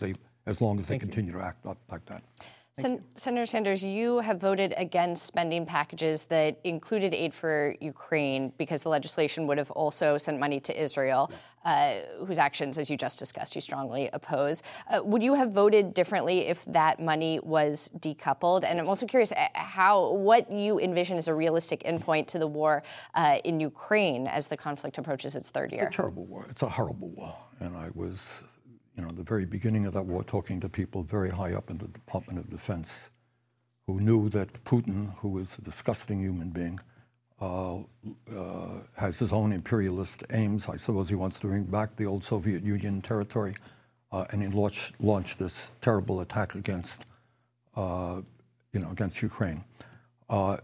as long as they continue to act like that. Senator Sanders, you have voted against spending packages that included aid for Ukraine because the legislation would have also sent money to Israel, whose actions, as you just discussed, you strongly oppose. Would you have voted differently if that money was decoupled? And I'm also curious what you envision as a realistic endpoint to the war in Ukraine as the conflict approaches its third year. It's a terrible war. It's a horrible war. And I was the very beginning of that war, talking to people very high up in the Department of Defense who knew that Putin, who is a disgusting human being, has his own imperialist aims. I suppose he wants to bring back the old Soviet Union territory, and he launched this terrible attack against Ukraine. I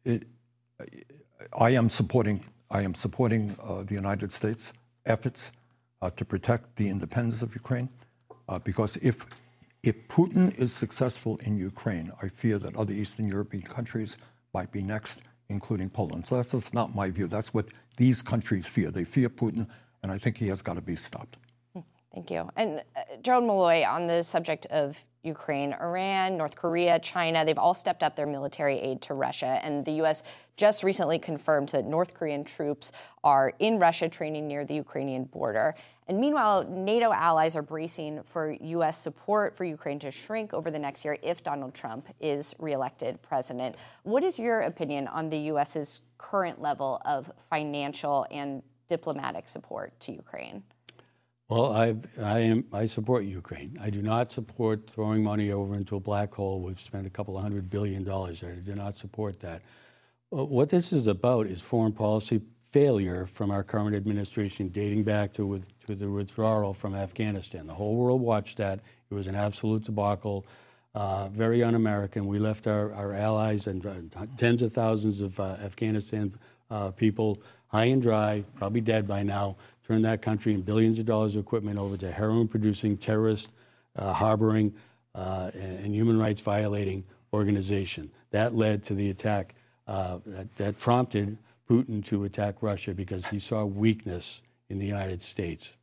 am supporting the United States efforts to protect the independence of Ukraine, because if Putin is successful in Ukraine, I fear that other Eastern European countries might be next, including Poland. So that's just not my view. That's what these countries fear. They fear Putin, and I think he has got to be stopped. Thank you. And Gerald Malloy, on the subject of Ukraine, Iran, North Korea, China, they've all stepped up their military aid to Russia. And the U.S. just recently confirmed that North Korean troops are in Russia training near the Ukrainian border. And meanwhile, NATO allies are bracing for U.S. support for Ukraine to shrink over the next year if Donald Trump is reelected president. What is your opinion on the U.S.'s current level of financial and diplomatic support to Ukraine? Well, I support Ukraine. I do not support throwing money over into a black hole. We've spent a couple of $100 billion there. I do not support that. What this is about is foreign policy failure from our current administration, dating back to the withdrawal from Afghanistan. The whole world watched that. It was an absolute debacle, very un-American. We left our allies and tens of thousands of Afghanistan people high and dry, probably dead by now, turned that country and billions of dollars of equipment over to heroin-producing, terrorist, harboring, and human rights violating organization. That led to the attack that prompted Putin to attack Russia because he saw weakness in the United States.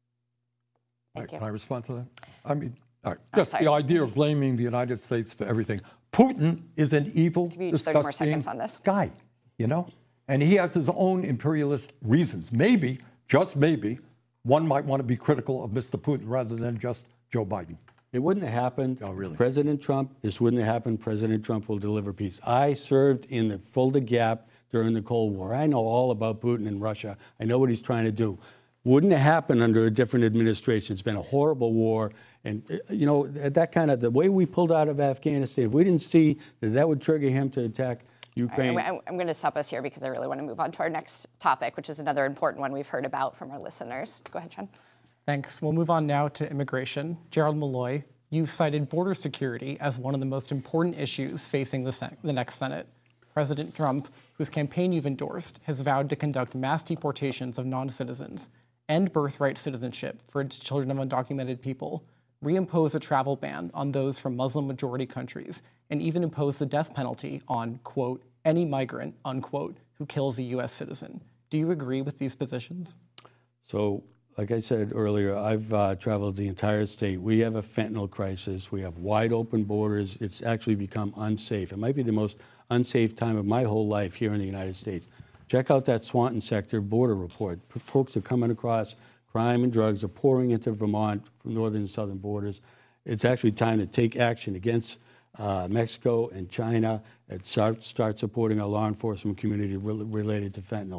Can I respond to that? I mean, just the idea of blaming the United States for everything. Putin is an evil, disgusting guy, you know? And he has his own imperialist reasons. Maybe, just maybe, one might want to be critical of Mr. Putin rather than just Joe Biden. It wouldn't have happened. Oh, really? President Trump, this wouldn't have happened. President Trump will deliver peace. I served in the Fulda Gap during the Cold War. I know all about Putin and Russia. I know what he's trying to do. Wouldn't have happened under a different administration. It's been a horrible war. And, you know, that kind of, the way we pulled out of Afghanistan, if we didn't see that would trigger him to attack Ukraine. Right, I'm going to stop us here because I really want to move on to our next topic, which is another important one we've heard about from our listeners. Go ahead, Sean. Thanks. We'll move on now to immigration. Gerald Malloy, you've cited border security as one of the most important issues facing the next Senate. President Trump, whose campaign you've endorsed, has vowed to conduct mass deportations of non-citizens, end birthright citizenship for children of undocumented people, reimpose a travel ban on those from Muslim-majority countries, and even impose the death penalty on, quote, any migrant, unquote, who kills a U.S. citizen. Do you agree with these positions? So, like I said earlier, I've traveled the entire state. We have a fentanyl crisis. We have wide open borders. It's actually become unsafe. It might be the most unsafe time of my whole life here in the United States. Check out that Swanton sector border report. Folks are coming across. Crime and drugs are pouring into Vermont from northern and southern borders. It's actually time to take action against Mexico and China and start supporting our law enforcement community related to fentanyl.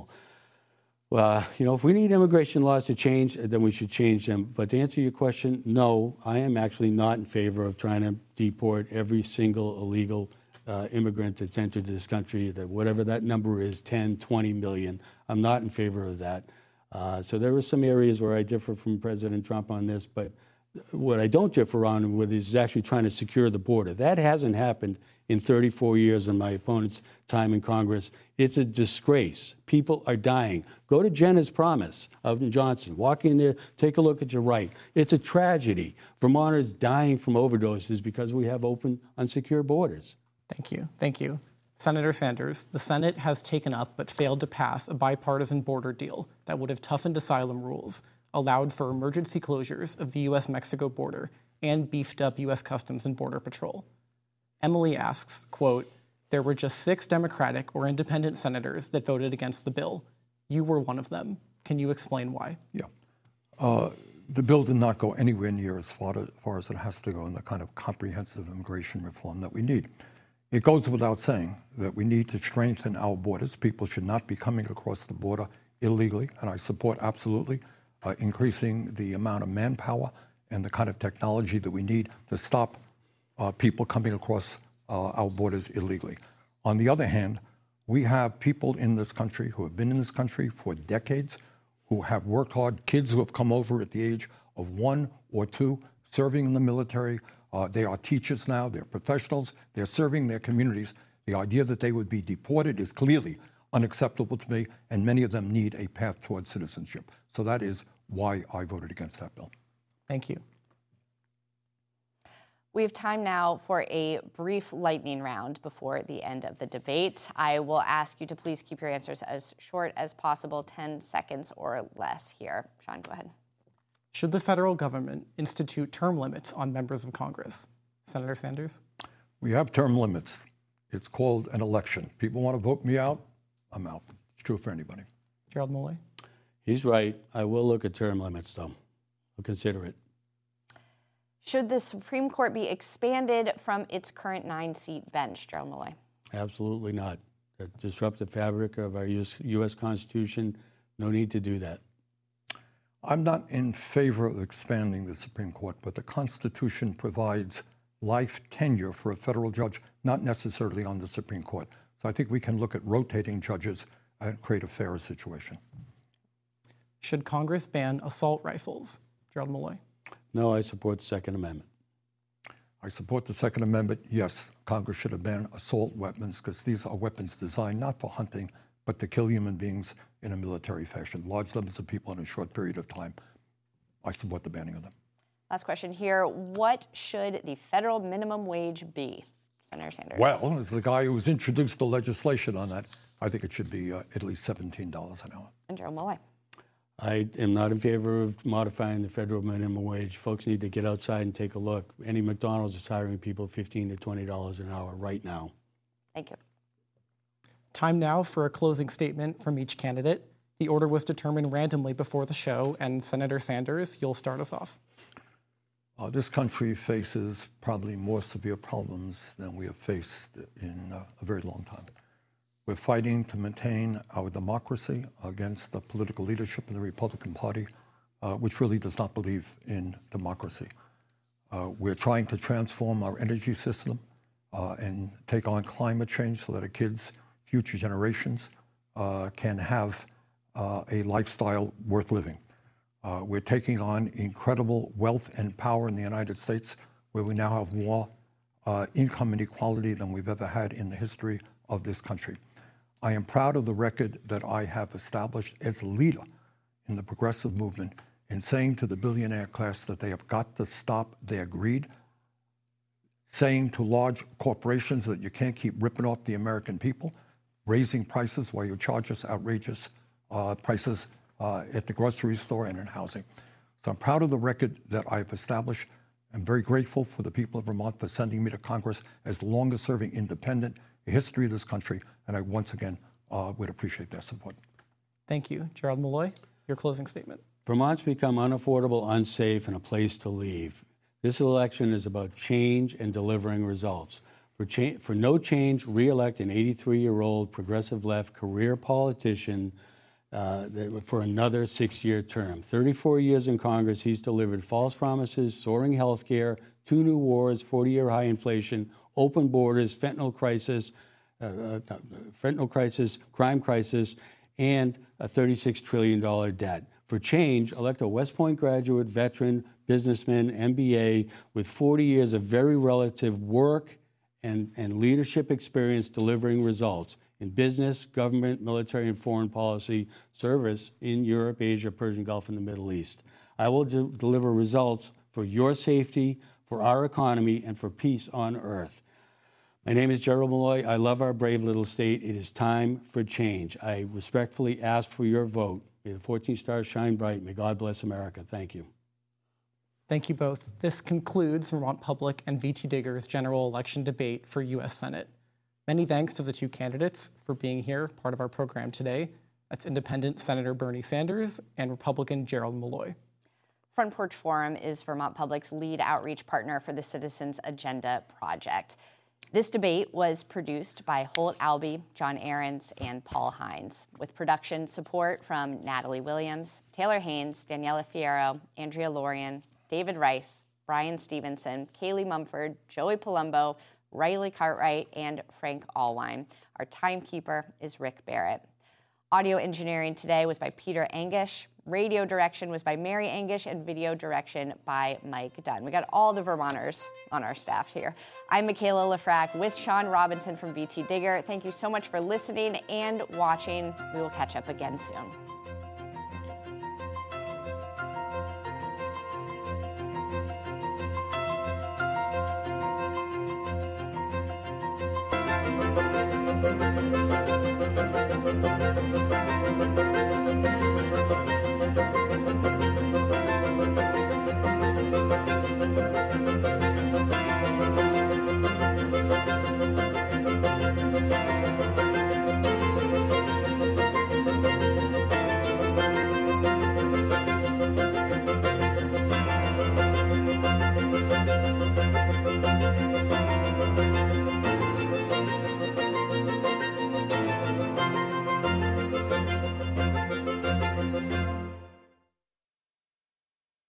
You know, if we need immigration laws to change, then we should change them. But to answer your question, no, I am actually not in favor of trying to deport every single illegal immigrant that's entered this country, that whatever that number is, 10, 20 million. I'm not in favor of that. So there are some areas where I differ from President Trump on this, but what I don't differ on with is actually trying to secure the border. That hasn't happened in 34 years in my opponent's time in Congress. It's a disgrace. People are dying. Go to Jenna's Promise out in Johnson. Walk in there, take a look at your right. It's a tragedy. Vermonters dying from overdoses because we have open, unsecure borders. Thank you. Thank you. Senator Sanders, the Senate has taken up but failed to pass a bipartisan border deal that would have toughened asylum rules, allowed for emergency closures of the U.S.-Mexico border, and beefed up U.S. Customs and Border Patrol. Emily asks, quote, there were just 6 Democratic or independent senators that voted against the bill. You were one of them. Can you explain why? Yeah. The bill did not go anywhere near as far as it has to go in the kind of comprehensive immigration reform that we need. It goes without saying that we need to strengthen our borders. People should not be coming across the border illegally, and I support absolutely increasing the amount of manpower and the kind of technology that we need to stop people coming across our borders illegally. On the other hand, we have people in this country who have been in this country for decades, who have worked hard, kids who have come over at the age of 1 or 2, serving in the military. They are teachers now, they're professionals, they're serving their communities. The idea that they would be deported is clearly unacceptable to me, and many of them need a path towards citizenship. So that is why I voted against that bill. Thank you. We have time now for a brief lightning round before the end of the debate. I will ask you to please keep your answers as short as possible, 10 seconds or less here. Sean, go ahead. Should the federal government institute term limits on members of Congress? Senator Sanders? We have term limits. It's called an election. People want to vote me out, I'm out. It's true for anybody. Gerald Malloy? He's right. I will look at term limits, though. I'll consider it. Should the Supreme Court be expanded from its current 9-seat bench, Gerald Malloy? Absolutely not. Disrupt the fabric of our U.S. Constitution. No need to do that. I'm not in favor of expanding the Supreme Court, but the Constitution provides life tenure for a federal judge, not necessarily on the Supreme Court. So I think we can look at rotating judges and create a fairer situation. Should Congress ban assault rifles? Gerald Malloy. No, I support the Second Amendment. I support the Second Amendment. Yes, Congress should have banned assault weapons because these are weapons designed not for hunting, but to kill human beings in a military fashion, large numbers of people in a short period of time. I support the banning of them. Last question here. What should the federal minimum wage be, Senator Sanders? Well, as the guy who's introduced the legislation on that, I think it should be at least $17 an hour. And Gerald Malloy. I am not in favor of modifying the federal minimum wage. Folks need to get outside and take a look. Any McDonald's is hiring people $15 to $20 an hour right now. Thank you. Time now for a closing statement from each candidate. The order was determined randomly before the show, and Senator Sanders, you'll start us off. This country faces probably more severe problems than we have faced in a very long time. We're fighting to maintain our democracy against the political leadership of the Republican Party, which really does not believe in democracy. We're trying to transform our energy system and take on climate change so that our kids, future generations, can have a lifestyle worth living. We're taking on incredible wealth and power in the United States, where we now have more income inequality than we've ever had in the history of this country. I am proud of the record that I have established as leader in the progressive movement in saying to the billionaire class that they have got to stop their greed, saying to large corporations that you can't keep ripping off the American people, raising prices while you charge us outrageous prices at the grocery store and in housing. So I'm proud of the record that I've established. I'm very grateful for the people of Vermont for sending me to Congress as the longest serving independent in the history of this country, and I once again would appreciate their support. Thank you. Gerald Malloy, your closing statement. Vermont's become unaffordable, unsafe, and a place to leave. This election is about change and delivering results. For no change, re-elect an 83-year-old progressive left career politician for another 6-year term. 34 years in Congress, he's delivered false promises, soaring health care, 2 new wars, 40-year high inflation, open borders, fentanyl crisis, crime crisis, and a $36 trillion debt. For change, elect a West Point graduate, veteran, businessman, MBA, with 40 years of very relative work and leadership experience delivering results in business, government, military, and foreign policy service in Europe, Asia, Persian Gulf, and the Middle East. I will deliver results for your safety, for our economy, and for peace on earth. My name is Gerald Malloy. I love our brave little state. It is time for change. I respectfully ask for your vote. May the 14 stars shine bright. May God bless America. Thank you. Thank you both. This concludes Vermont Public and VT Digger's general election debate for U.S. Senate. Many thanks to the two candidates for being here, part of our program today. That's Independent Senator Bernie Sanders and Republican Gerald Malloy. Front Porch Forum is Vermont Public's lead outreach partner for the Citizens Agenda project. This debate was produced by Holt Albee, John Ahrens, and Paul Hines, with production support from Natalie Williams, Taylor Haynes, Daniela Fierro, Andrea Lorian, David Rice, Brian Stevenson, Kaylee Mumford, Joey Palumbo, Riley Cartwright, and Frank Allwine. Our timekeeper is Rick Barrett. Audio engineering today was by Peter Angish. Radio direction was by Mary Angish, and video direction by Mike Dunn. We got all the Vermonters on our staff here. I'm Michaela Lafrac with Sean Robinson from VT Digger. Thank you so much for listening and watching. We will catch up again soon. Thank you.